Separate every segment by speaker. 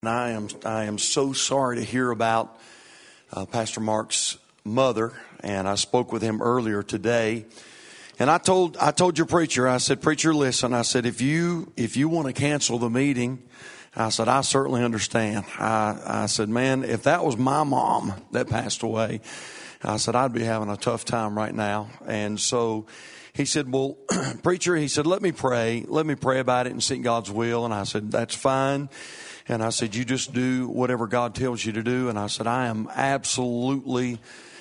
Speaker 1: I am so sorry to hear about Pastor Mark's mother, and I spoke with him earlier today. And I told your preacher, I said, preacher, listen, I said, if you want to cancel the meeting, I said, I certainly understand. I said, man, if that was my mom that passed away, I said, I'd be having a tough time right now. And so he said, well, preacher, he said, let me pray about it and seek God's will. And I said, that's fine. And I said, you just do whatever God tells you to do. And I said, I am absolutely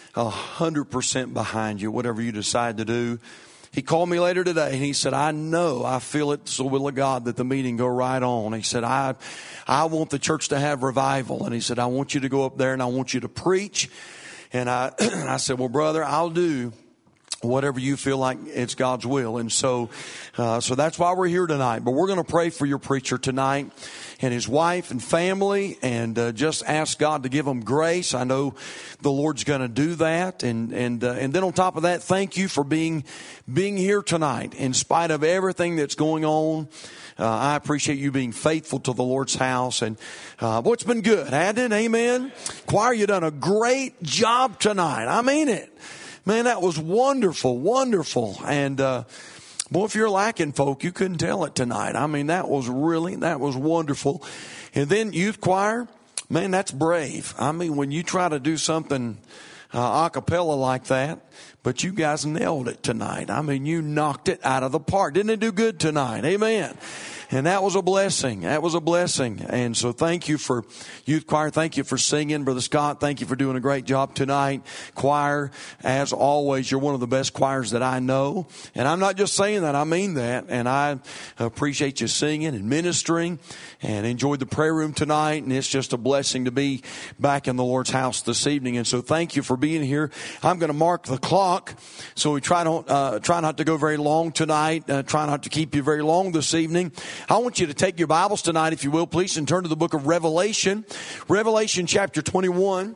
Speaker 1: 100% behind you, whatever you decide to do. He called me later today and he said, I feel it's the will of God that the meeting go right on. He said, I want the church to have revival. And he said, I want you to go up there and I want you to preach. And I said, well, brother, I'll do whatever you feel like it's God's will. And so that's why we're here tonight. But we're going to pray for your preacher tonight and his wife and family, and just ask God to give them grace. I know the Lord's going to do that. And then on top of that, thank you for being here tonight in spite of everything that's going on. I appreciate you being faithful to the Lord's house. And boy, it's been good, hasn't it? Amen. Choir, you done a great job tonight. I mean it. Man, that was wonderful, wonderful. And boy, if you're lacking folk, you couldn't tell it tonight. I mean, that was wonderful. And then youth choir, man, that's brave. I mean, when you try to do something a cappella like that, but you guys nailed it tonight. I mean, you knocked it out of the park. Didn't it do good tonight? Amen. And that was a blessing. That was a blessing. And so thank you for youth choir. Thank you for singing. Brother Scott, thank you for doing a great job tonight. Choir, as always, you're one of the best choirs that I know. And I'm not just saying that, I mean that. And I appreciate you singing and ministering, and enjoyed the prayer room tonight. And it's just a blessing to be back in the Lord's house this evening. And so thank you for being here. I'm going to mark the clock. So we try not to go very long tonight. Try not to keep you very long this evening. I want you to take your Bibles tonight, if you will, please, and turn to the book of Revelation. Revelation chapter 21.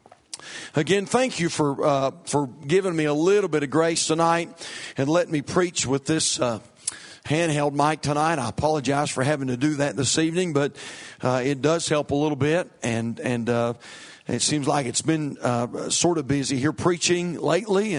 Speaker 1: Again, thank you for giving me a little bit of grace tonight and letting me preach with this handheld mic tonight. I apologize for having to do that this evening, but it does help a little bit, and it seems like it's been sort of busy here preaching lately,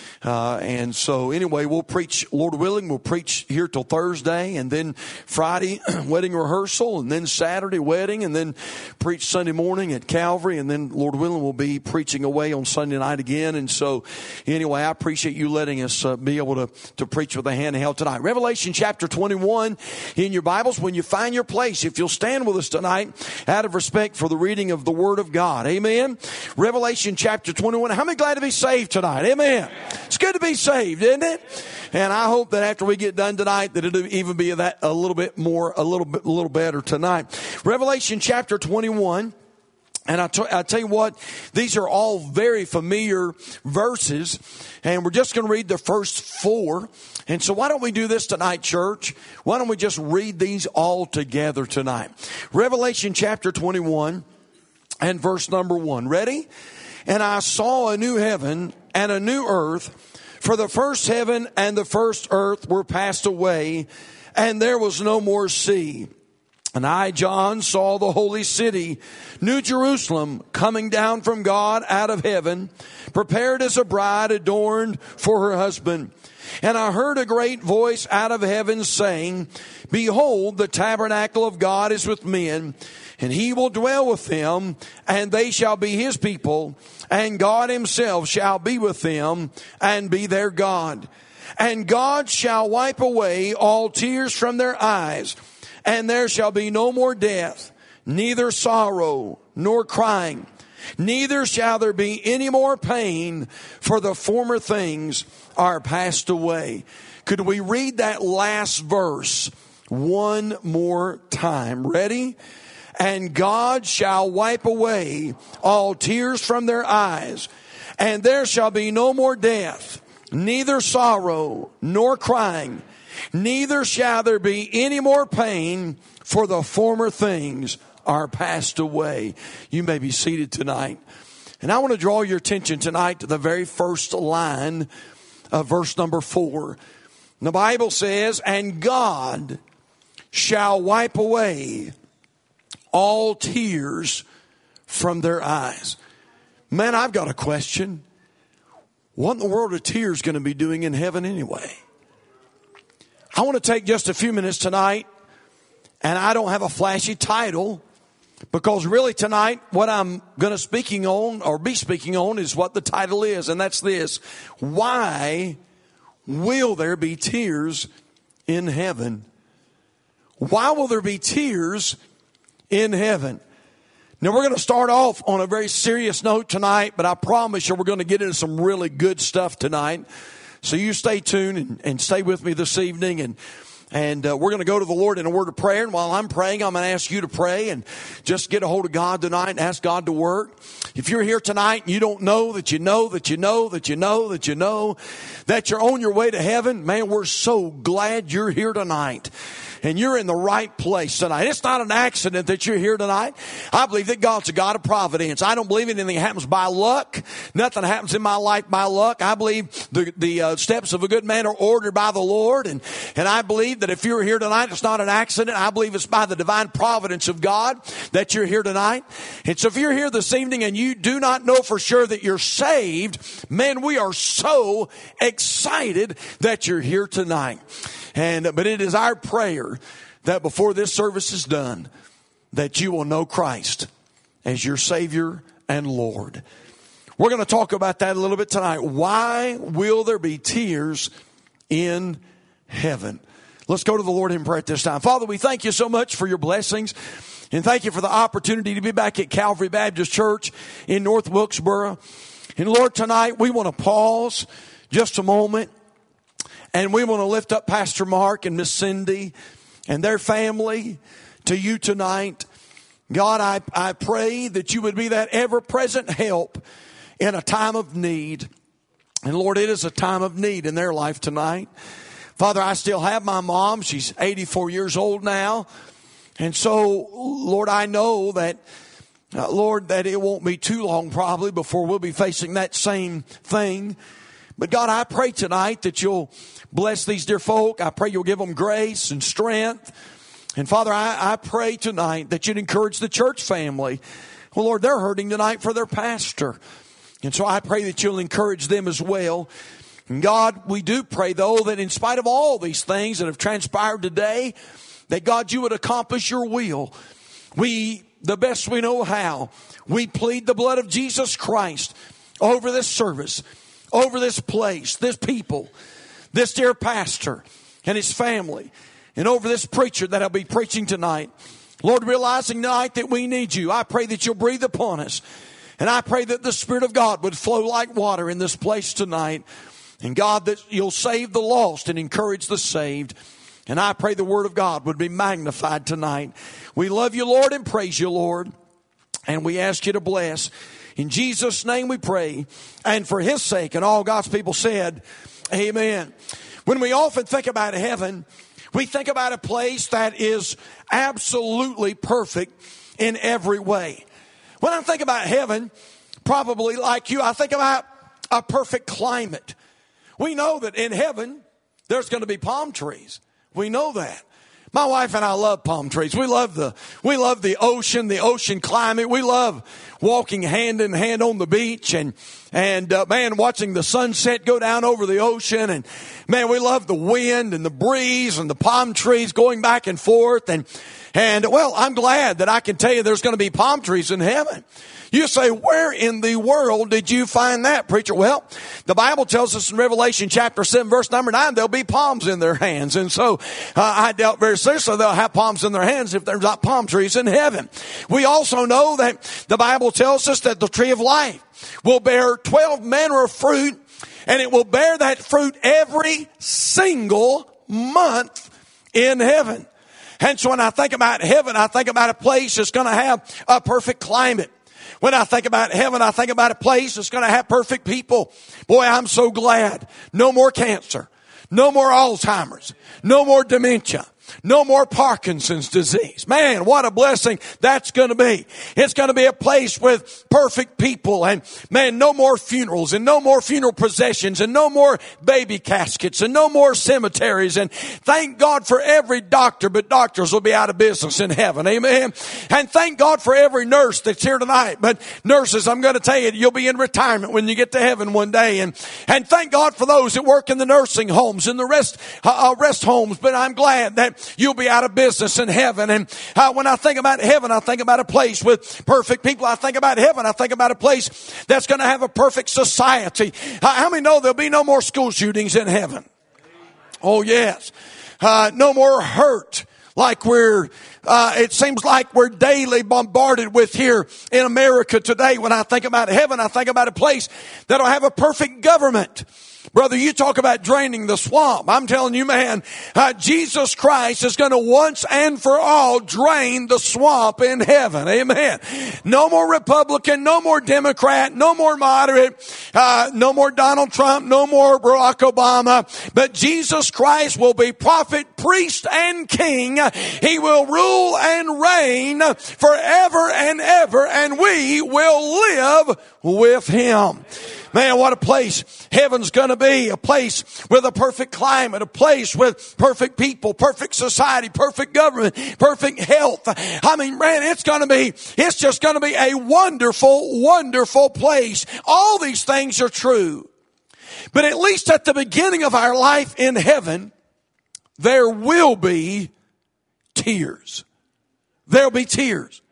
Speaker 1: and so anyway, we'll preach, Lord willing, we'll preach here till Thursday, and then Friday wedding rehearsal, and then Saturday wedding, and then preach Sunday morning at Calvary, and then Lord willing, we'll be preaching away on Sunday night again. And so anyway, I appreciate you letting us be able to preach with a handheld tonight. Revelation chapter 21 in your Bibles. When you find your place, if you'll stand with us tonight out of respect for the reading of the Word of God. Amen. Revelation chapter 21. How many glad to be saved tonight? Amen. It's good to be saved, isn't it? And I hope that after we get done tonight, that it'll even be that a little better tonight. Revelation chapter 21. And I tell you what, these are all very familiar verses, and we're just going to read the first 4. And so why don't we do this tonight, church? Why don't we just read these all together tonight? Revelation chapter 21 and verse number 1. Ready? And I saw a new heaven and a new earth, for the first heaven and the first earth were passed away, and there was no more sea. And I, John, saw the holy city, New Jerusalem, coming down from God out of heaven, prepared as a bride adorned for her husband. And I heard a great voice out of heaven saying, Behold, the tabernacle of God is with men, and he will dwell with them, and they shall be his people, and God himself shall be with them and be their God. And God shall wipe away all tears from their eyes, and there shall be no more death, neither sorrow nor crying, neither shall there be any more pain, for the former things are passed away. Could we read that last verse one more time? Ready? And God shall wipe away all tears from their eyes, and there shall be no more death, neither sorrow nor crying, neither shall there be any more pain, for the former things are passed away. You may be seated tonight. And I want to draw your attention tonight to the very first line of verse number 4. The Bible says, and God shall wipe away all tears from their eyes. Man, I've got a question. What in the world are tears going to be doing in heaven anyway? I want to take just a few minutes tonight, and I don't have a flashy title, because really tonight what I'm going to be speaking on is what the title is, and that's this: why will there be tears in heaven? Why will there be tears in heaven? Now, we're going to start off on a very serious note tonight, but I promise you we're going to get into some really good stuff tonight. So you stay tuned and stay with me this evening, and we're going to go to the Lord in a word of prayer. And while I'm praying, I'm going to ask you to pray and just get a hold of God tonight and ask God to work. If you're here tonight and you don't know that you're on your way to heaven, man, we're so glad you're here tonight. And you're in the right place tonight. It's not an accident that you're here tonight. I believe that God's a God of providence. I don't believe anything happens by luck. Nothing happens in my life by luck. I believe the steps of a good man are ordered by the Lord. And I believe that if you're here tonight, it's not an accident. I believe it's by the divine providence of God that you're here tonight. And so if you're here this evening and you do not know for sure that you're saved, man, we are so excited that you're here tonight. But it is our prayer that before this service is done, that you will know Christ as your Savior and Lord. We're going to talk about that a little bit tonight. Why will there be tears in heaven? Let's go to the Lord in prayer at this time. Father, we thank you so much for your blessings. And thank you for the opportunity to be back at Calvary Baptist Church in North Wilkesboro. And Lord, tonight we want to pause just a moment. And we want to lift up Pastor Mark and Miss Cindy and their family to you tonight. God, I pray that you would be that ever-present help in a time of need. And Lord, it is a time of need in their life tonight. Father, I still have my mom. She's 84 years old now. And so, Lord, I know that, Lord, that it won't be too long probably before we'll be facing that same thing. But God, I pray tonight that you'll bless these dear folk. I pray you'll give them grace and strength. And Father, I pray tonight that you'd encourage the church family. Well, Lord, they're hurting tonight for their pastor. And so I pray that you'll encourage them as well. And God, we do pray, though, that in spite of all these things that have transpired today, that God, you would accomplish your will. We, the best we know how, we plead the blood of Jesus Christ over this service, over this place, this people, this dear pastor and his family, and over this preacher that I'll be preaching tonight. Lord, realizing tonight that we need you, I pray that you'll breathe upon us. And I pray that the Spirit of God would flow like water in this place tonight. And God, that you'll save the lost and encourage the saved. And I pray the Word of God would be magnified tonight. We love you, Lord, and praise you, Lord. And we ask you to bless. In Jesus' name we pray, and for his sake, and all God's people said, amen. When we often think about heaven, we think about a place that is absolutely perfect in every way. When I think about heaven, probably like you, I think about a perfect climate. We know that in heaven, there's going to be palm trees. We know that. My wife and I love palm trees. We love the ocean climate. We love walking hand in hand on the beach and man, watching the sunset go down over the ocean. And man, we love the wind and the breeze and the palm trees going back and forth. And well, I'm glad that I can tell you there's going to be palm trees in heaven. You say, where in the world did you find that, preacher? Well, the Bible tells us in Revelation chapter 7, verse number 9, there'll be palms in their hands. And so I doubt very seriously they'll have palms in their hands if there's not palm trees in heaven. We also know that the Bible tells us that the tree of life will bear 12 manner of fruit, and it will bear that fruit every single month in heaven. And so when I think about heaven, I think about a place that's going to have a perfect climate. When I think about heaven, I think about a place that's going to have perfect people. Boy, I'm so glad. No more cancer. No more Alzheimer's. No more dementia.
Speaker 2: No more Parkinson's disease. Man, what a blessing that's going to be. It's going to be a place with perfect people, and man, no more funerals and no more funeral processions and no more baby caskets and no more cemeteries. And thank God for every doctor, but doctors will be out of business in heaven. Amen. And thank God for every nurse that's here tonight. But nurses, I'm going to tell you, you'll be in retirement when you get to heaven one day. And thank God for those that work in the nursing homes and the rest homes. But I'm glad that you'll be out of business in heaven. And when I think about heaven, I think about a place with perfect people. I think about heaven, I think about a place that's going to have a perfect society. How many know there'll be no more school shootings in heaven? Oh, yes. No more hurt like it seems like we're daily bombarded with here in America today. When I think about heaven, I think about a place that'll have a perfect government. Brother, you talk about draining the swamp. I'm telling you, man, Jesus Christ is going to once and for all drain the swamp in heaven. Amen. No more Republican, no more Democrat, no more moderate, no more Donald Trump, no more Barack Obama. But Jesus Christ will be prophet, priest, and king. He will rule and reign forever and ever, and we will live with him. Man, what a place heaven's going to be. A place with a perfect climate, a place with perfect people, perfect society, perfect government, perfect health. I mean, man, it's just going to be a wonderful, wonderful place. All these things are true. But at least at the beginning of our life in heaven, there will be tears. There'll be tears.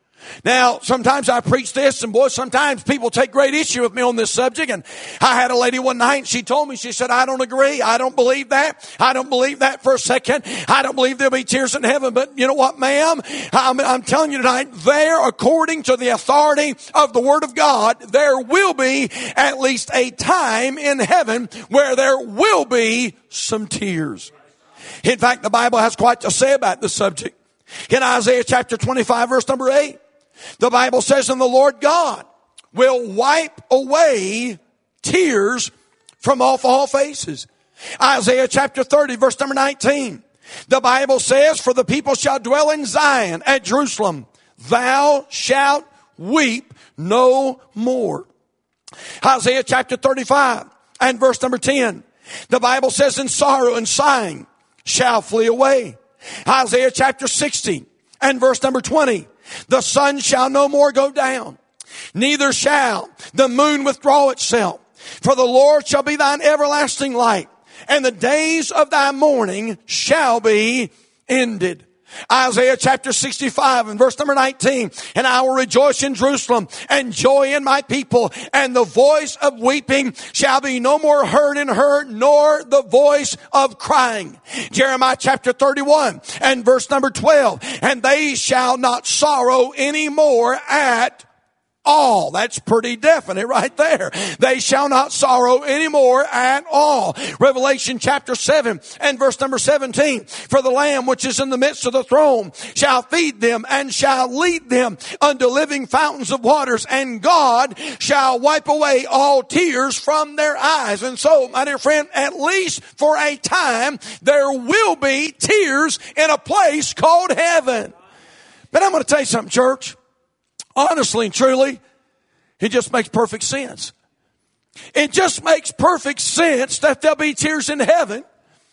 Speaker 2: Now, sometimes I preach this, and boy, sometimes people take great issue with me on this subject. And I had a lady one night, and she told me, she said, I don't agree. I don't believe that. I don't believe that for a second. I don't believe there'll be tears in heaven. But you know what, ma'am? I'm telling you tonight, there, according to the authority of the Word of God, there will be at least a time in heaven where there will be some tears. In fact, the Bible has quite to say about this subject. In Isaiah chapter 25, verse number 8, the Bible says, and the Lord God will wipe away tears from off all faces. Isaiah chapter 30, verse number 19, the Bible says, for the people shall dwell in Zion at Jerusalem. Thou shalt weep no more. Isaiah chapter 35 and verse number 10, the Bible says, and sorrow and sighing shall flee away. Isaiah chapter 60 and verse number 20, the sun shall no more go down, neither shall the moon withdraw itself. For the Lord shall be thine everlasting light, and the days of thy mourning shall be ended. Isaiah chapter 65 and verse number 19, and I will rejoice in Jerusalem and joy in my people, and the voice of weeping shall be no more heard in her, nor the voice of crying. Jeremiah chapter 31 and verse number 12, and they shall not sorrow any more at all. That's pretty definite right there. They shall not sorrow anymore at all. Revelation chapter 7 and verse number 17. For the Lamb which is in the midst of the throne shall feed them and shall lead them unto living fountains of waters, and God shall wipe away all tears from their eyes. And so, my dear friend, at least for a time, there will be tears in a place called heaven. But I'm going to tell you something, church. Honestly and truly, it just makes perfect sense. It just makes perfect sense that there'll be tears in heaven,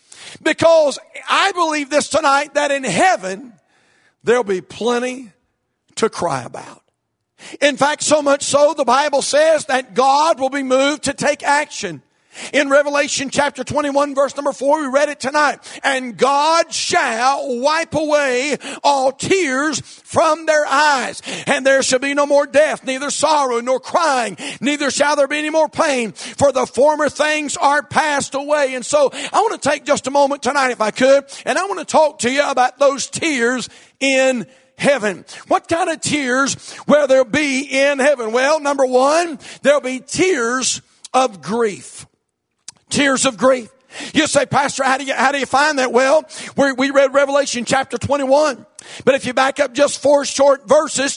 Speaker 2: because I believe this tonight, that in heaven, there'll be plenty to cry about. In fact, so much so, the Bible says that God will be moved to take action. In Revelation chapter 21 verse number 4, we read it tonight. And God shall wipe away all tears from their eyes. And there shall be no more death, neither sorrow nor crying, neither shall there be any more pain. For the former things are passed away. And so I want to take just a moment tonight, if I could, and I want to talk to you about those tears in heaven. What kind of tears will there be in heaven? Well, number one, there'll be tears of grief. Tears of grief. You say, Pastor, how do you find that? Well, we read Revelation chapter 21 But if you back up just four short verses,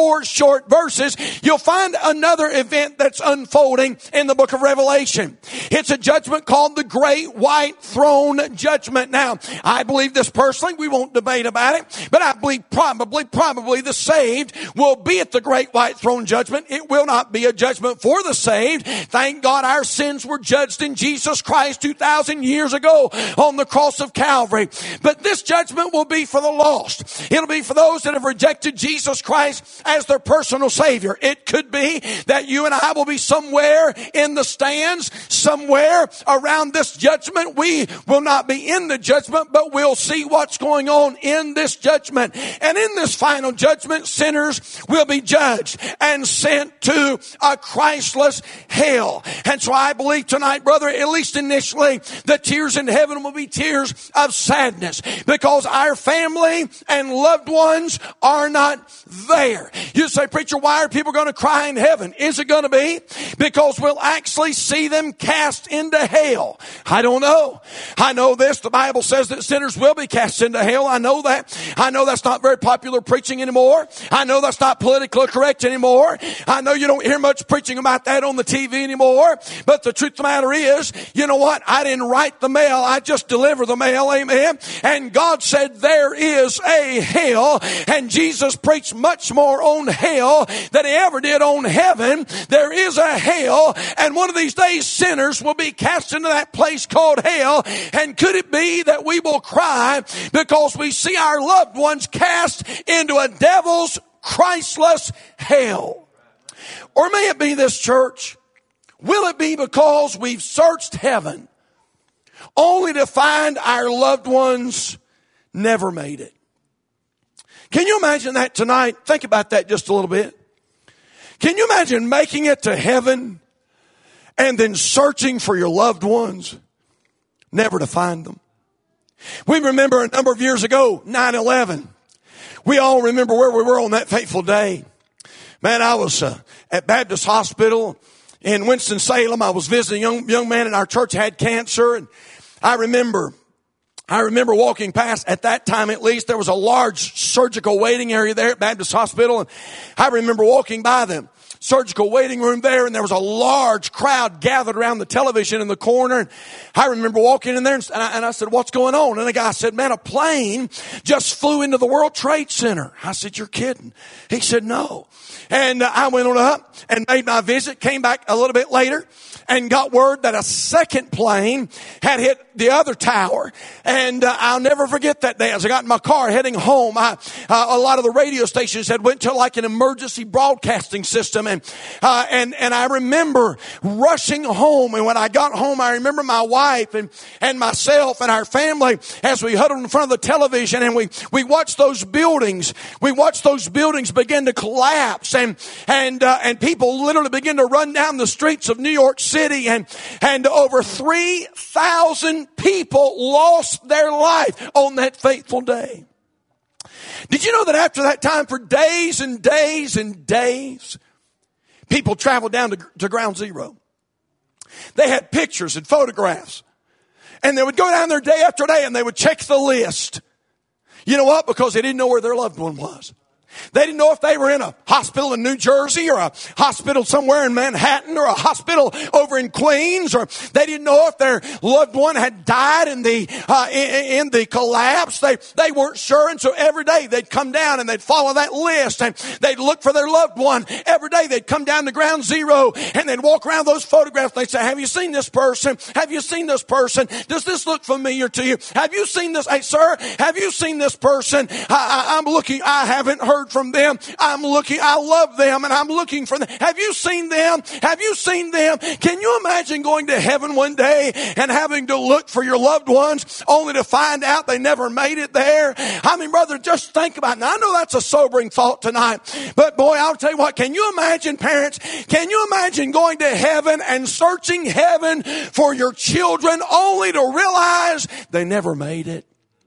Speaker 2: you'll find another event that's unfolding in the book of Revelation. It's a judgment called the Great White Throne Judgment. Now, I believe this personally. We won't debate about it. But I believe probably the saved will be at the Great White Throne Judgment. It will not be a judgment for the saved. Thank God our sins were judged in Jesus Christ 2,000 years ago on the cross of Calvary. But this judgment will be for the lost. It'll be for those that have rejected Jesus Christ as their personal Savior. It could be that you and I will be somewhere in the stands, somewhere around this judgment. We will not be in the judgment, but we'll see what's going on in this judgment. And in this final judgment, sinners will be judged and sent to a Christless hell. And so I believe tonight, brother, at least initially, the tears in heaven will be tears of sadness because our family and loved ones are not there. You say, preacher, why are people going to cry in heaven? Is it going to be because we'll actually see them cast into hell? I don't know. I know this. The Bible says that sinners will be cast into hell. I know that. I know that's not very popular preaching anymore. I know that's not politically correct anymore. I know you don't hear much preaching about that on the TV anymore. But the truth of the matter is, you know what? I didn't write the mail. I just deliver the mail. Amen. And God said there is a hell, and Jesus preached much more on hell than he ever did on heaven. There is a hell, and one of these days sinners will be cast into that place called hell. And could it be that we will cry because we see our loved ones cast into a devil's Christless hell? Or may it be this, church? Will it be because we've searched heaven only to find our loved ones never made it? Can you imagine that tonight? Think about that just a little bit. Can you imagine making it to heaven and then searching for your loved ones, never to find them? We remember a number of years ago, 9/11. We all remember where we were on that fateful day. Man, I was at Baptist Hospital in Winston-Salem. I was visiting a young man in our church had cancer, and I remember walking past, at that time at least, there was a large surgical waiting area there at Baptist Hospital. And I remember walking by the surgical waiting room there, and there was a large crowd gathered around the television in the corner. And I remember walking in there, and I said, what's going on? And the guy said, man, a plane just flew into the World Trade Center. I said, you're kidding. He said, no. And I went on up and made my visit, came back a little bit later, and got word that a second plane had hit the other tower. And I'll never forget that day. As I got in my car heading home, a lot of the radio stations had went to like an emergency broadcasting system. And I remember rushing home. And when I got home, I remember my wife and myself and our family as we huddled in front of the television, and we watched those buildings. We watched those buildings begin to collapse, and people literally begin to run down the streets of New York City, and over 3,000 people lost their life on that fateful day. Did you know that after that time, for days and days and days, people traveled down to Ground Zero? They had pictures and photographs, and they would go down there day after day, and they would check the list. You know what? Because they didn't know where their loved one was. They didn't know if they were in a hospital in New Jersey, or a hospital somewhere in Manhattan, or a hospital over in Queens, or they didn't know if their loved one had died in the collapse. They weren't sure, and so every day they'd come down and they'd follow that list, and they'd look for their loved one. Every day they'd come down to Ground Zero, and they'd walk around those photographs. They'd say, have you seen this person? Have you seen this person? Does this look familiar to you? Have you seen this? Hey, sir, have you seen this person? I'm looking. I haven't heard from them. I'm looking. I love them, and I'm looking for them. Have you seen them? Have you seen them? Can you imagine going to heaven one day and having to look for your loved ones only to find out they never made it there? I mean, brother, just think about it. Now, I know that's a sobering thought tonight, but boy, I'll tell you what, can you imagine, parents, can you imagine going to heaven and searching heaven for your children only to realize they never made it?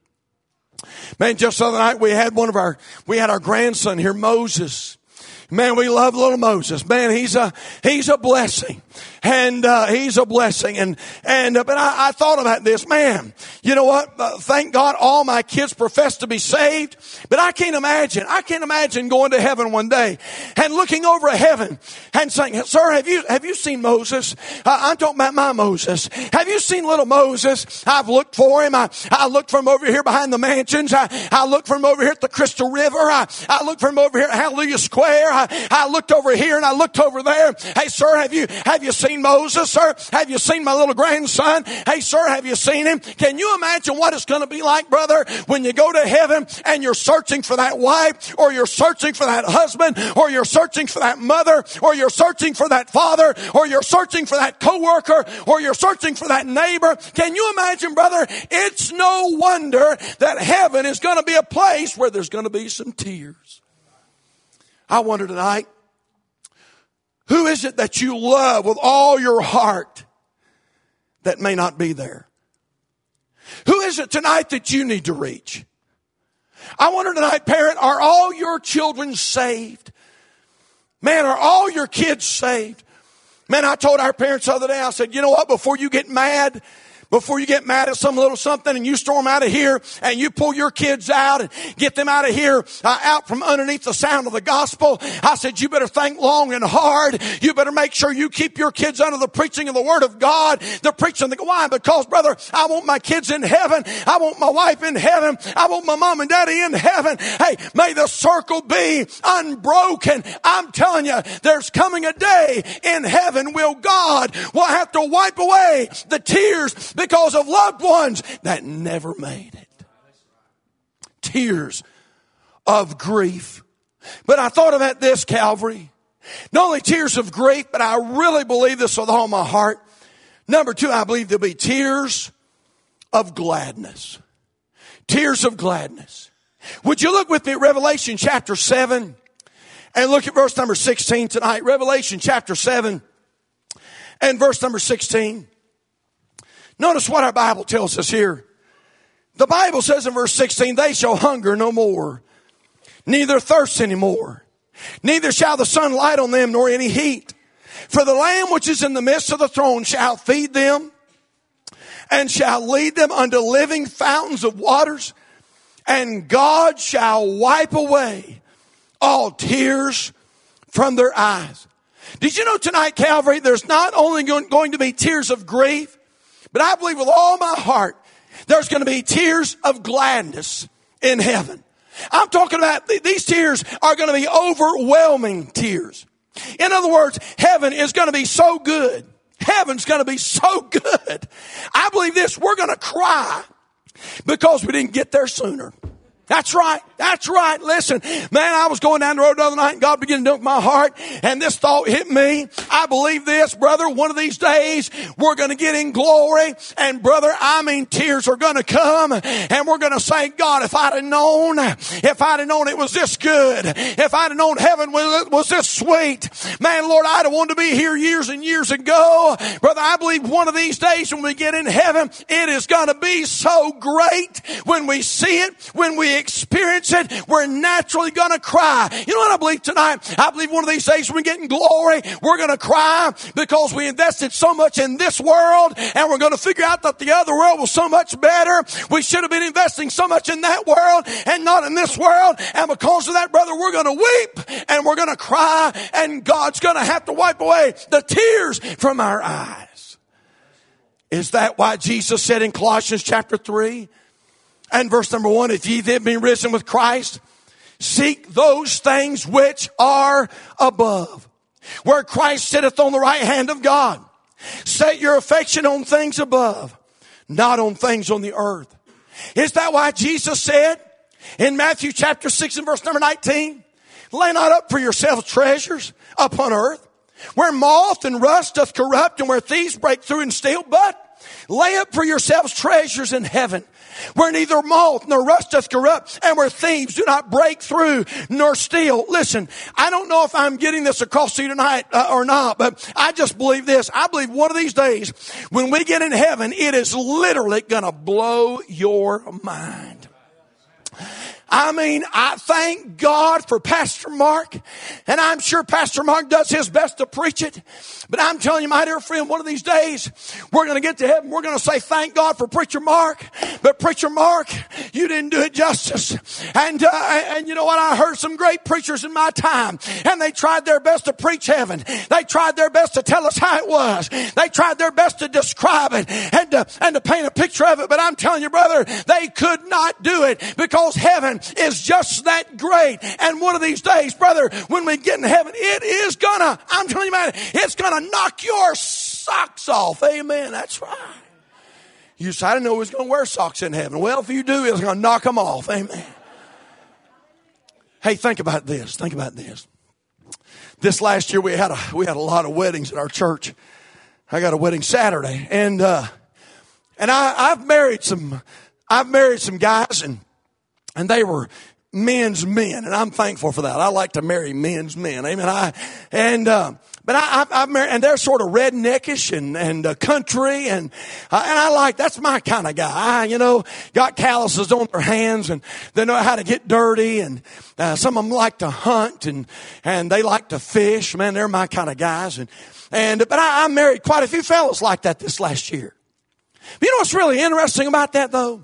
Speaker 2: Man, just the other night we had our grandson here, Moses. Man, we love little Moses. Man, he's a blessing. And he's a blessing. But I thought about this, man. You know what? Thank God all my kids profess to be saved. But I can't imagine going to heaven one day and looking over at heaven and saying, sir, have you seen Moses? I'm talking about my Moses. Have you seen little Moses? I've looked for him. I looked for him over here behind the mansions. I looked for him over here at the Crystal River. I looked for him over here at Hallelujah Square. I looked over here and I looked over there. Hey, sir, have you seen Moses, sir? Have you seen my little grandson? Hey, sir, have you seen him? Can you imagine what it's going to be like, brother, when you go to heaven and you're searching for that wife, or you're searching for that husband, or you're searching for that mother, or you're searching for that father, or you're searching for that coworker, or you're searching for that neighbor? Can you imagine, brother? It's no wonder that heaven is going to be a place where there's going to be some tears. I wonder tonight, who is it that you love with all your heart that may not be there? Who is it tonight that you need to reach? I wonder tonight, parent, are all your children saved? Man, are all your kids saved? Man, I told our parents the other day, I said, you know what, before you get mad at some little something and you storm out of here and you pull your kids out and get them out of here, out from underneath the sound of the gospel, I said, you better think long and hard. You better make sure you keep your kids under the preaching of the Word of God. The preaching, why? Because, brother, I want my kids in heaven. I want my wife in heaven. I want my mom and daddy in heaven. Hey, may the circle be unbroken. I'm telling you, there's coming a day in heaven will God will have to wipe away the tears because of loved ones that never made it. Tears of grief. But I thought about this, Calvary. Not only tears of grief, but I really believe this with all my heart. Number two, I believe there'll be tears of gladness. Tears of gladness. Would you look with me at Revelation chapter 7 and look at verse number 16 tonight. Revelation chapter 7 and verse number 16. Notice what our Bible tells us here. The Bible says in verse 16, they shall hunger no more, neither thirst any more. Neither shall the sun light on them, nor any heat. For the Lamb which is in the midst of the throne shall feed them, and shall lead them unto living fountains of waters. And God shall wipe away all tears from their eyes. Did you know tonight, Calvary, there's not only going to be tears of grief, but I believe with all my heart, there's going to be tears of gladness in heaven. I'm talking about these tears are going to be overwhelming tears. In other words, heaven is going to be so good. Heaven's going to be so good. I believe this, we're going to cry because we didn't get there sooner. That's right. That's right. Listen, man, I was going down the road the other night and God began to dunk my heart and this thought hit me. I believe this, brother, one of these days we're going to get in glory and brother, I mean, tears are going to come and we're going to say, God, if I'd have known it was this good, if I'd have known heaven was this sweet, man, Lord, I'd have wanted to be here years and years ago. Brother, I believe one of these days when we get in heaven, it is going to be so great when we see it, when we experience it, we're naturally going to cry. You know what I believe tonight? I believe one of these days when we get in glory, we're going to cry because we invested so much in this world and we're going to figure out that the other world was so much better. We should have been investing so much in that world and not in this world. And because of that, brother, we're going to weep and we're going to cry and God's going to have to wipe away the tears from our eyes. Is that why Jesus said in Colossians chapter 3 and verse number 1, if ye then be risen with Christ, seek those things which are above, where Christ sitteth on the right hand of God. Set your affection on things above, not on things on the earth. Is that why Jesus said in Matthew chapter 6 and verse number 19, lay not up for yourselves treasures upon earth, where moth and rust doth corrupt and where thieves break through and steal, but lay up for yourselves treasures in heaven, where neither moth nor rust doth corrupt, and where thieves do not break through nor steal. Listen, I don't know if I'm getting this across to you tonight or not, but I just believe this. I believe one of these days, when we get in heaven, it is literally going to blow your mind. I mean, I thank God for Pastor Mark, and I'm sure Pastor Mark does his best to preach it. But I'm telling you, my dear friend, one of these days, we're going to get to heaven. We're going to say, thank God for Preacher Mark. But Preacher Mark, you didn't do it justice. And you know what? I heard some great preachers in my time, and they tried their best to preach heaven. They tried their best to tell us how it was. They tried their best to describe it and to paint a picture of it. But I'm telling you, brother, they could not do it, because heaven is just that great. And one of these days, brother, when we get in heaven, it is gonna, I'm telling you, man, it's gonna knock your socks off. Amen. That's right. You say, I didn't know we was going to wear socks in heaven. Well, if you do, it's going to knock them off. Amen. Hey, think about this. Think about this. This last year we had a lot of weddings at our church. I got a wedding Saturday, and I've married some guys, and they were men's men, and I'm thankful for that. I like to marry men's men. Amen. But I've married, and they're sort of redneckish and country, and I like, that's my kind of guy. Got calluses on their hands, and they know how to get dirty, and some of them like to hunt, and they like to fish. Man, they're my kind of guys. But I married quite a few fellas like that this last year. But you know what's really interesting about that, though,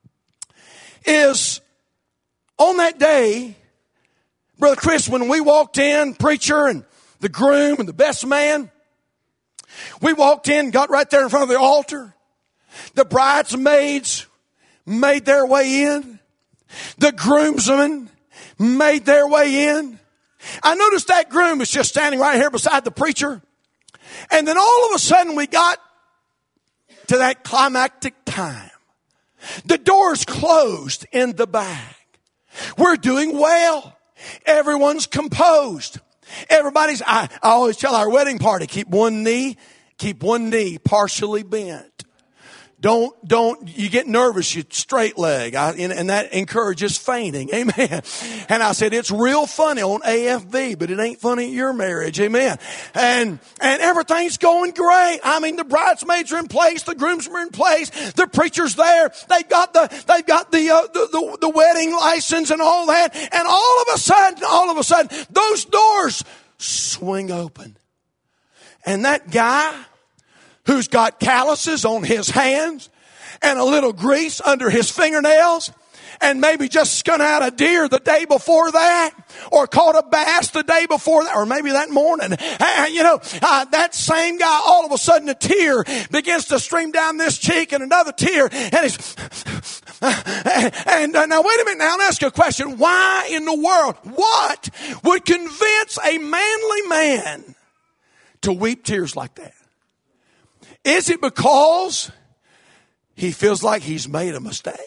Speaker 2: is on that day, Brother Chris, when we walked in, preacher and the groom and the best man, we walked in, got right there in front of the altar. The bridesmaids made their way in. The groomsmen made their way in. I noticed that groom was just standing right here beside the preacher. And then all of a sudden we got to that climactic time. The doors closed in the back. We're doing well. Everyone's composed. I always tell our wedding party, keep one knee partially bent. Don't, you get nervous, you straight leg, and that encourages fainting. Amen. And I said, it's real funny on AFV, but it ain't funny at your marriage. Amen. And everything's going great. I mean, the bridesmaids are in place, the grooms are in place, the preacher's there, they've got the wedding license and all that, and all of a sudden, those doors swing open. And that guy who's got calluses on his hands and a little grease under his fingernails, and maybe just skun out a deer the day before that, or caught a bass the day before that, or maybe that morning. That same guy, all of a sudden a tear begins to stream down this cheek, and another tear, and he's now wait a minute, now I'll ask you a question. Why in the world, what would convince a manly man to weep tears like that? Is it because he feels like he's made a mistake?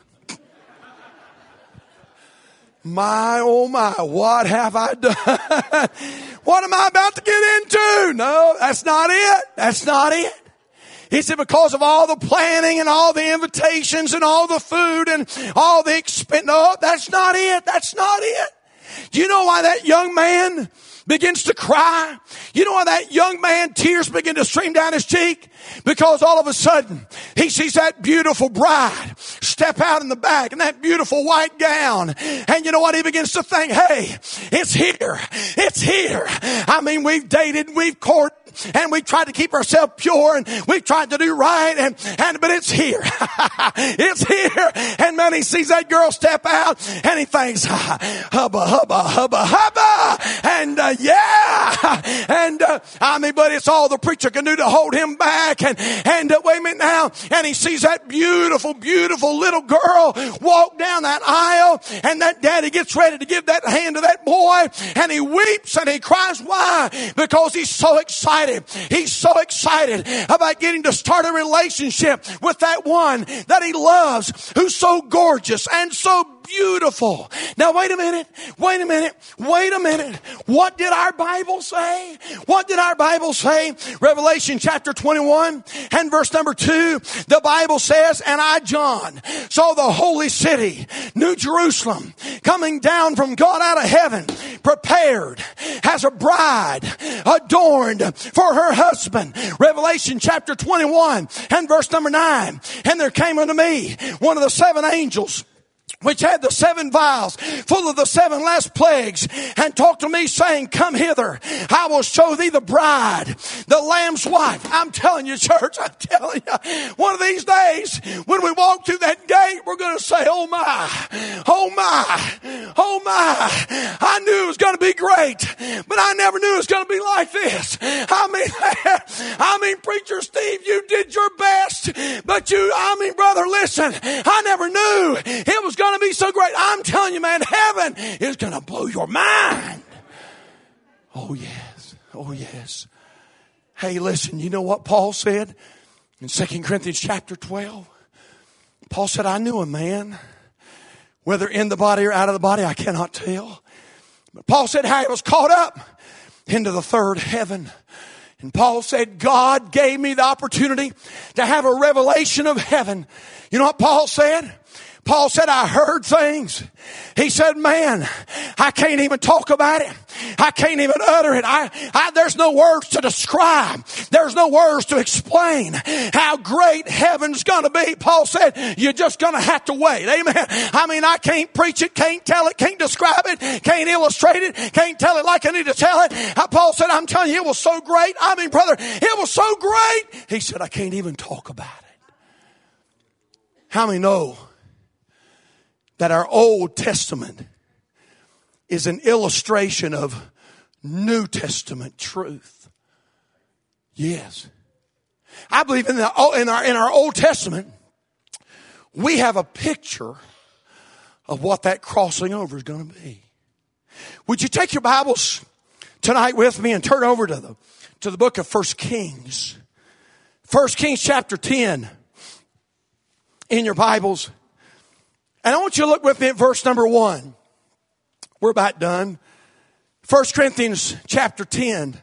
Speaker 2: My, oh my, what have I done? What am I about to get into? No, that's not it. That's not it. Is it because of all the planning and all the invitations and all the food and all the expense? No, that's not it. That's not it. Do you know why that young man begins to cry? You know why that young man, tears begin to stream down his cheek? Because all of a sudden, he sees that beautiful bride step out in the back in that beautiful white gown. And you know what? He begins to think, hey, it's here. It's here. I mean, we've dated, we've courted, and we tried to keep ourselves pure, and we tried to do right, but it's here. It's here. And man, he sees that girl step out, and he thinks, hubba, hubba, hubba, hubba. And but it's all the preacher can do to hold him back. And wait a minute now. And he sees that beautiful, beautiful little girl walk down that aisle, and that daddy gets ready to give that hand to that boy, and he weeps and he cries. Why? Because he's so excited. He's so excited about getting to start a relationship with that one that he loves, who's so gorgeous and so beautiful. Now wait a minute. What did our Bible say? What did our Bible say? Revelation chapter 21 and verse number 2. The Bible says, and I, John, saw the holy city, New Jerusalem, coming down from God out of heaven, prepared as a bride adorned for her husband. Revelation chapter 21 and verse number 9. And there came unto me one of the seven angels which had the 7 vials full of the 7 last plagues, and talked to me, saying, come hither, I will show thee the bride, the Lamb's wife. I'm telling you, church, I'm telling you, one of these days, when we walk through that gate, we're going to say, oh my, oh my, oh my. I knew it was going to be great, but I never knew it was going to be like this. I mean, Preacher Steve, you did your best, but brother, listen, I never knew it was going to be so great. I'm telling you, man, heaven is going to blow your mind. Oh, yes. Oh, yes. Hey, listen, you know what Paul said in 2 Corinthians chapter 12? Paul said, I knew a man, whether in the body or out of the body, I cannot tell. But Paul said how he was caught up into the third heaven. And Paul said, God gave me the opportunity to have a revelation of heaven. You know what Paul said? Paul said, I heard things. He said, man, I can't even talk about it. I can't even utter it. There's no words to describe. There's no words to explain how great heaven's gonna be. Paul said, you're just gonna have to wait. Amen. I mean, I can't preach it, can't tell it, can't describe it, can't illustrate it, can't tell it like I need to tell it. Paul said, I'm telling you, it was so great. I mean, brother, it was so great. He said, I can't even talk about it. How many know that our Old Testament is an illustration of New Testament truth? Yes. I believe in our Old Testament, we have a picture of what that crossing over is going to be. Would you take your Bibles tonight with me and turn over to the book of 1 Kings. 1 Kings chapter 10 in your Bibles. And I want you to look with me at verse number 1. We're about done. 1 Corinthians chapter 10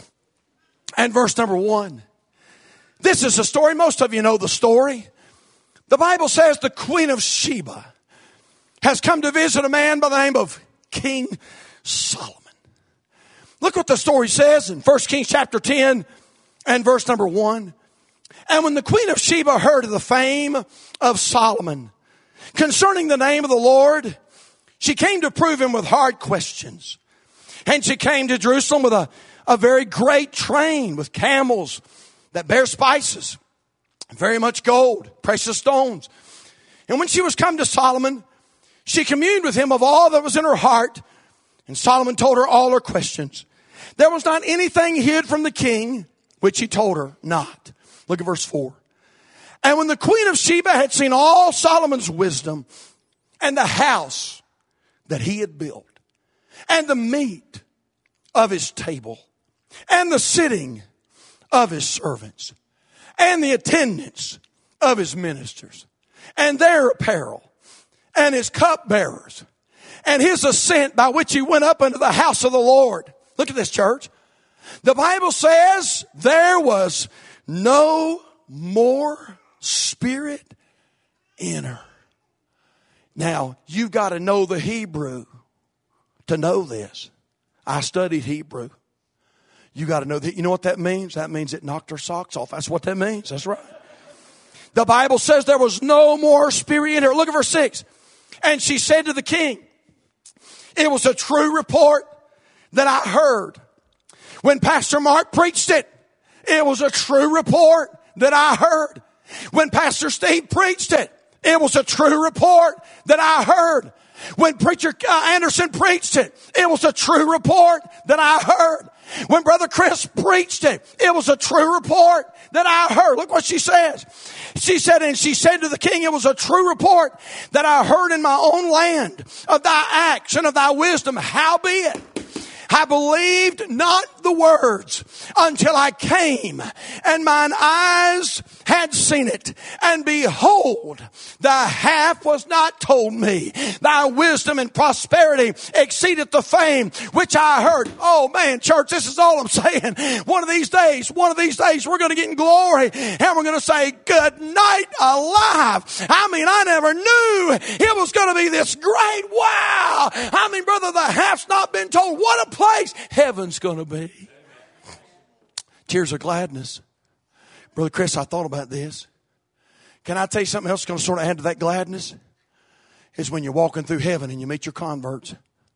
Speaker 2: and verse number 1. This is a story. Most of you know the story. The Bible says the Queen of Sheba has come to visit a man by the name of King Solomon. Look what the story says in 1 Kings chapter 10 and verse number 1. And when the Queen of Sheba heard of the fame of Solomon concerning the name of the Lord, she came to prove him with hard questions. And she came to Jerusalem with a very great train with camels that bear spices, very much gold, precious stones. And when she was come to Solomon, she communed with him of all that was in her heart. And Solomon told her all her questions. There was not anything hid from the king, which he told her not. Look at verse 4. And when the Queen of Sheba had seen all Solomon's wisdom and the house that he had built and the meat of his table and the sitting of his servants and the attendance of his ministers and their apparel and his cupbearers and his ascent by which he went up into the house of the Lord. Look at this, church. The Bible says there was no more spirit in her. Now, you've got to know the Hebrew to know this. I studied Hebrew. You got to know that. You know what that means? That means it knocked her socks off. That's what that means. That's right. The Bible says there was no more spirit in her. Look at verse 6. And she said to the king, it was a true report that I heard when Pastor Mark preached it. It was a true report that I heard when Pastor Steve preached it. It was a true report that I heard when Preacher Anderson preached it. It was a true report that I heard when Brother Chris preached it. It was a true report that I heard. Look what she says. She said, and she said to the king, it was a true report that I heard in my own land of thy acts and of thy wisdom. Howbeit, I believed not the words until I came and mine eyes had seen it. And behold, thy half was not told me. Thy wisdom and prosperity exceedeth the fame which I heard. Oh man, church, this is all I'm saying. One of these days, we're going to get in glory and we're going to say, good night alive. I mean, I never knew it was going to be this great. Wow. I mean, brother, the half's not been told. What a place heaven's going to be. Tears of gladness. Brother Chris, I thought about this. Can I tell you something else that's going to sort of add to that gladness? is when you're walking through heaven and you meet your converts.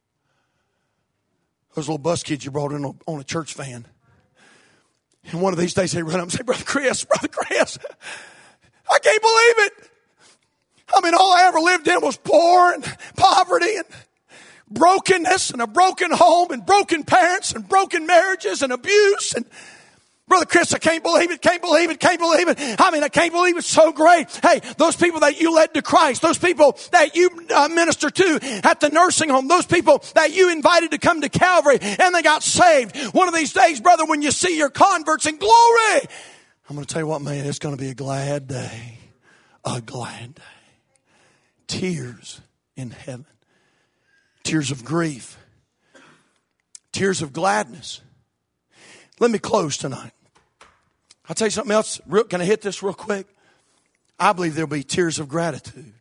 Speaker 2: Those little bus kids you brought in on a church van. And one of these days they run up and say, Brother Chris, I can't believe it. I mean, all I ever lived in was poor and poverty and brokenness and a broken home and broken parents and broken marriages and abuse. And Brother Chris, I can't believe it. I mean, I can't believe it's so great. Hey, those people that you led to Christ, those people that you minister to at the nursing home, those people that you invited to come to Calvary and they got saved. One of these days, brother, when you see your converts in glory, I'm going to tell you what, man, it's going to be a glad day. A glad day. Tears in heaven. Tears of grief. Tears of gladness. Let me close tonight. I'll tell you something else. Can I hit this real quick? I believe there'll be tears of gratitude.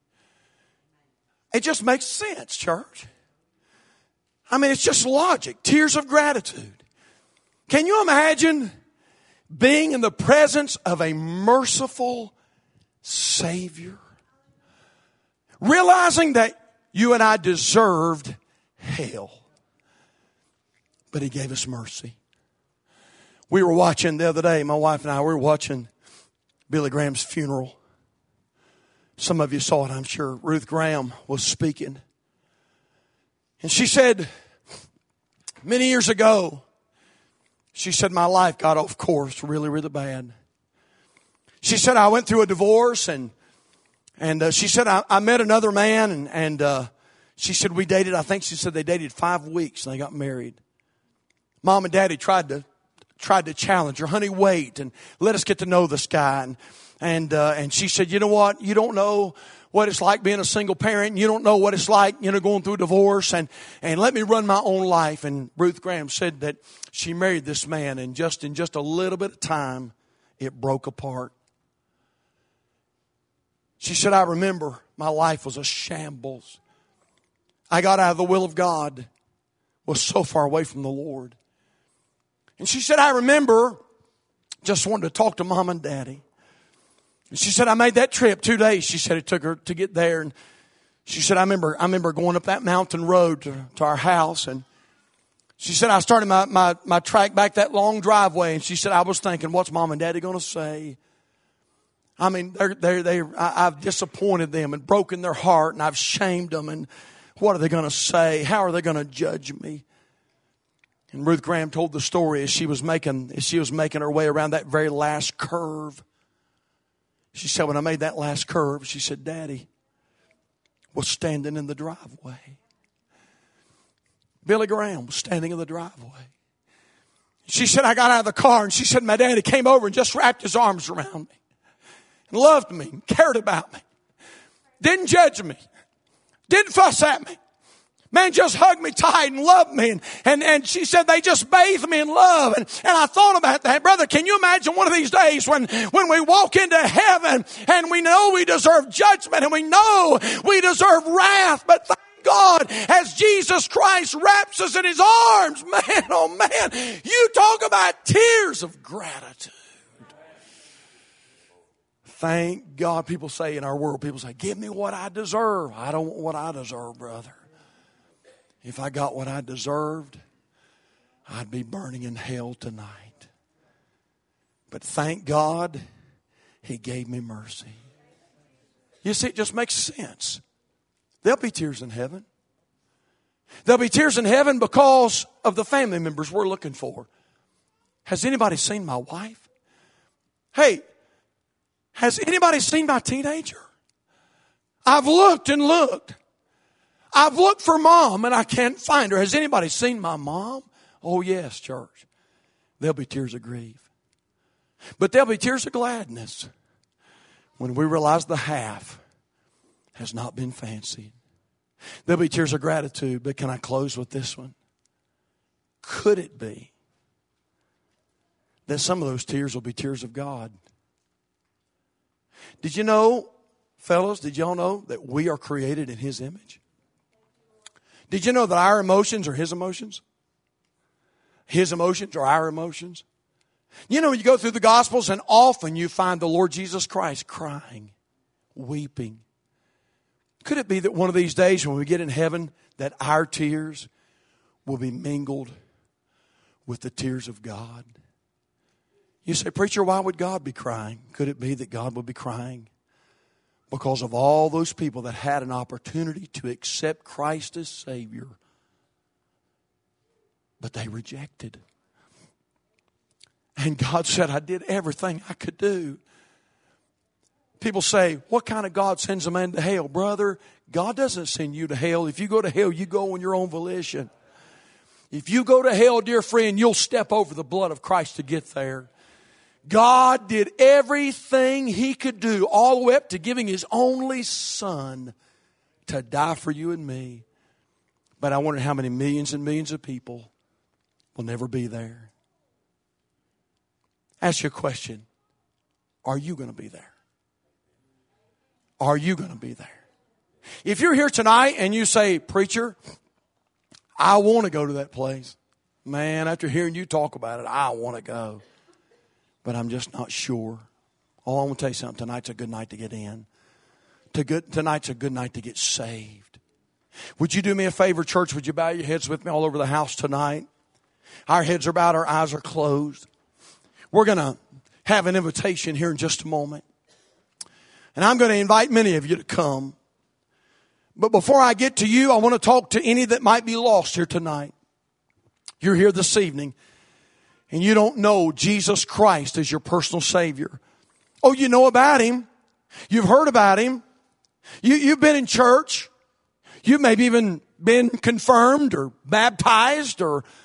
Speaker 2: It just makes sense, church. I mean, it's just logic. Tears of gratitude. Can you imagine being in the presence of a merciful Savior? Realizing that you and I deserved hell, but He gave us mercy. We were watching the other day, my wife and I, we were watching Billy Graham's funeral. Some of you saw it, I'm sure. Ruth Graham was speaking. And she said, many years ago, she said, my life got off course really, really bad. She said, I went through a divorce and she said, I met another man and she said, we dated, I think she said they dated 5 weeks and they got married. Mom and Daddy tried to challenge her, honey, wait and let us get to know this guy. And she said, you know what? You don't know what it's like being a single parent. You don't know what it's like, going through a divorce and let me run my own life. And Ruth Graham said that she married this man and in just a little bit of time, it broke apart. She said, I remember my life was a shambles. I got out of the will of God, was so far away from the Lord. And she said, I remember just wanted to talk to Mom and Daddy. And she said, I made that trip 2 days. She said it took her to get there. And she said, I remember going up that mountain road to our house. And she said, I started my track back that long driveway. And she said, I was thinking, what's Mom and Daddy going to say? I mean, I've disappointed them and broken their heart and I've shamed them. And what are they going to say? How are they going to judge me? And Ruth Graham told the story as she was making her way around that very last curve. She said, when I made that last curve, she said, Daddy was standing in the driveway. Billy Graham was standing in the driveway. She said, I got out of the car and she said, my daddy came over and just wrapped his arms around me. And loved me and cared about me. Didn't judge me. Didn't fuss at me. Man, just hugged me tight and loved me. And she said they just bathed me in love. And I thought about that. Brother, can you imagine one of these days when we walk into heaven and we know we deserve judgment and we know we deserve wrath, but thank God as Jesus Christ wraps us in His arms. Man, oh man, you talk about tears of gratitude. Thank God. People say in our world, give me what I deserve. I don't want what I deserve, brother. If I got what I deserved, I'd be burning in hell tonight. But thank God He gave me mercy. You see, it just makes sense. There'll be tears in heaven. There'll be tears in heaven because of the family members we're looking for. Has anybody seen my wife? Hey, has anybody seen my teenager? I've looked and looked. I've looked for Mom and I can't find her. Has anybody seen my mom? Oh yes, church. There'll be tears of grief. But there'll be tears of gladness when we realize the half has not been fancied. There'll be tears of gratitude, but can I close with this one? Could it be that some of those tears will be tears of God? Did you know, fellas, did y'all know that we are created in His image? Did you know that our emotions are His emotions? His emotions are our emotions? You know, when you go through the Gospels and often you find the Lord Jesus Christ crying, weeping, Could it be that one of these days when we get in heaven that our tears will be mingled with the tears of God? You say, preacher, why would God be crying? Could it be that God would be crying because of all those people that had an opportunity to accept Christ as Savior, but they rejected? And God said, I did everything I could do. People say, what kind of God sends a man to hell? Brother, God doesn't send you to hell. If you go to hell, you go on your own volition. If you go to hell, dear friend, you'll step over the blood of Christ to get there. God did everything He could do, all the way up to giving His only Son to die for you and me. But I wonder how many millions and millions of people will never be there. Ask you a question. Are you going to be there? Are you going to be there? If you're here tonight and you say, preacher, I want to go to that place. Man, after hearing you talk about it, I want to go. But I'm just not sure. Oh, I want to tell you something. Tonight's a good night to get in. Tonight's a good night to get saved. Would you do me a favor, church? Would you bow your heads with me all over the house tonight? Our heads are bowed, our eyes are closed. We're going to have an invitation here in just a moment. And I'm going to invite many of you to come. But before I get to you, I want to talk to any that might be lost here tonight. You're here this evening and you don't know Jesus Christ as your personal Savior. Oh, you know about Him. You've heard about Him. You've been in church. You've maybe even been confirmed or baptized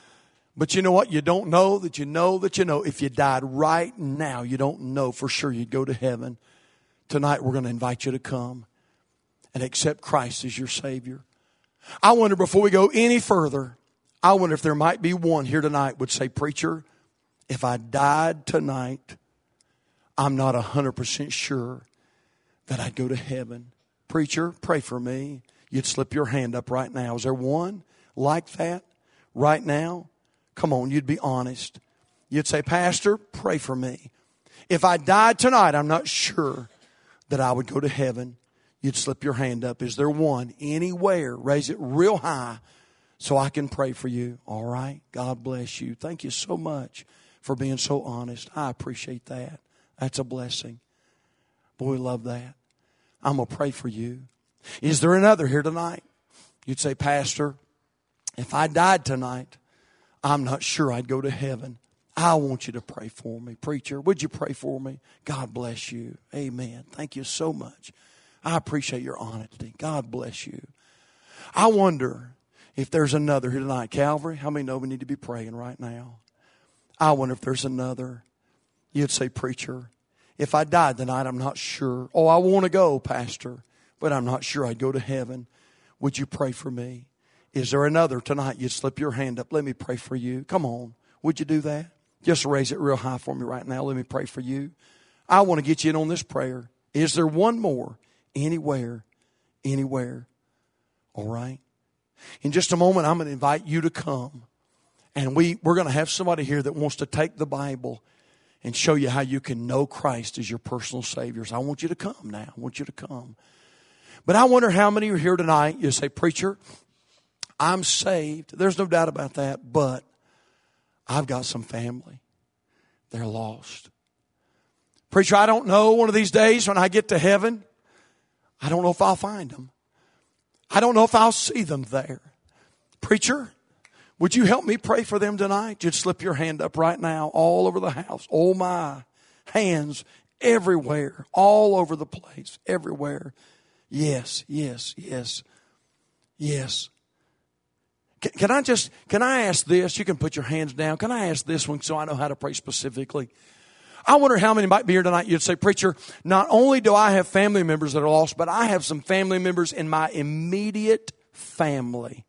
Speaker 2: but you know what? You don't know that you know that you know. If you died right now, you don't know for sure you'd go to heaven. Tonight we're going to invite you to come and accept Christ as your Savior. I wonder, before we go any further, I wonder if there might be one here tonight would say, preacher, if I died tonight, I'm not 100% sure that I'd go to heaven. Preacher, pray for me. You'd slip your hand up right now. Is there one like that right now? Come on, you'd be honest. You'd say, Pastor, pray for me. If I died tonight, I'm not sure that I would go to heaven. You'd slip your hand up. Is there one anywhere? Raise it real high so I can pray for you. All right. God bless you. Thank you so much for being so honest. I appreciate that. That's a blessing. Boy, love that. I'm going to pray for you. Is there another here tonight? You'd say, Pastor, if I died tonight, I'm not sure I'd go to heaven. I want you to pray for me. Preacher, would you pray for me? God bless you. Amen. Thank you so much. I appreciate your honesty. God bless you. I wonder if there's another here tonight. Calvary, how many know we need to be praying right now? I wonder if there's another. You'd say, preacher, if I died tonight, I'm not sure. Oh, I want to go, Pastor, but I'm not sure I'd go to heaven. Would you pray for me? Is there another tonight? You'd slip your hand up. Let me pray for you. Come on. Would you do that? Just raise it real high for me right now. Let me pray for you. I want to get you in on this prayer. Is there one more? Anywhere. Anywhere. All right. In just a moment, I'm going to invite you to come. And we're going to have somebody here that wants to take the Bible and show you how you can know Christ as your personal Savior. So I want you to come now. I want you to come. But I wonder how many are here tonight. You say, preacher, I'm saved. There's no doubt about that. But I've got some family. They're lost. Preacher, I don't know, one of these days when I get to heaven, I don't know if I'll find them. I don't know if I'll see them there. Preacher, would you help me pray for them tonight? You'd slip your hand up right now all over the house. Oh my, hands everywhere, all over the place, everywhere. Yes, yes, yes, yes. Can I ask this? You can put your hands down. Can I ask this one so I know how to pray specifically? I wonder how many might be here tonight. You'd say, preacher, not only do I have family members that are lost, but I have some family members in my immediate family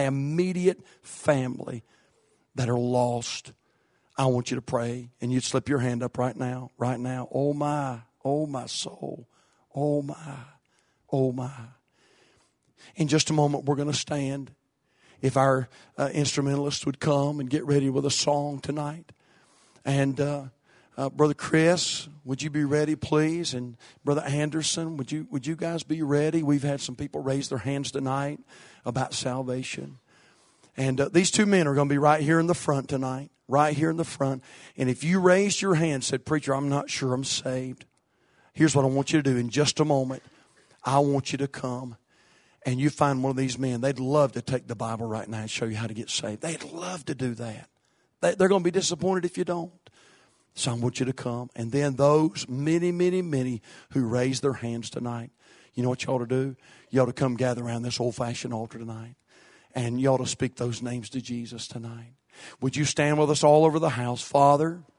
Speaker 2: that are lost. I want you to pray. And you'd slip your hand up right now. Oh my soul. Oh my. In just a moment, we're going to stand. If our instrumentalists would come and get ready with a song tonight. And
Speaker 1: Brother Chris, would you be ready, please? And Brother Anderson, would you guys be ready? We've had some people raise their hands tonight about salvation. And these two men are going to be right here in the front tonight, right here in the front. And if you raised your hand and said, Preacher, I'm not sure I'm saved, here's what I want you to do. In just a moment, I want you to come and you find one of these men. They'd love to take the Bible right now and show you how to get saved. They'd love to do that. They're going to be disappointed if you don't. So I want you to come. And then those many, many, many who raise their hands tonight, you know what you ought to do? You ought to come gather around this old-fashioned altar tonight. And you ought to speak those names to Jesus tonight. Would you stand with us all over the house? Father,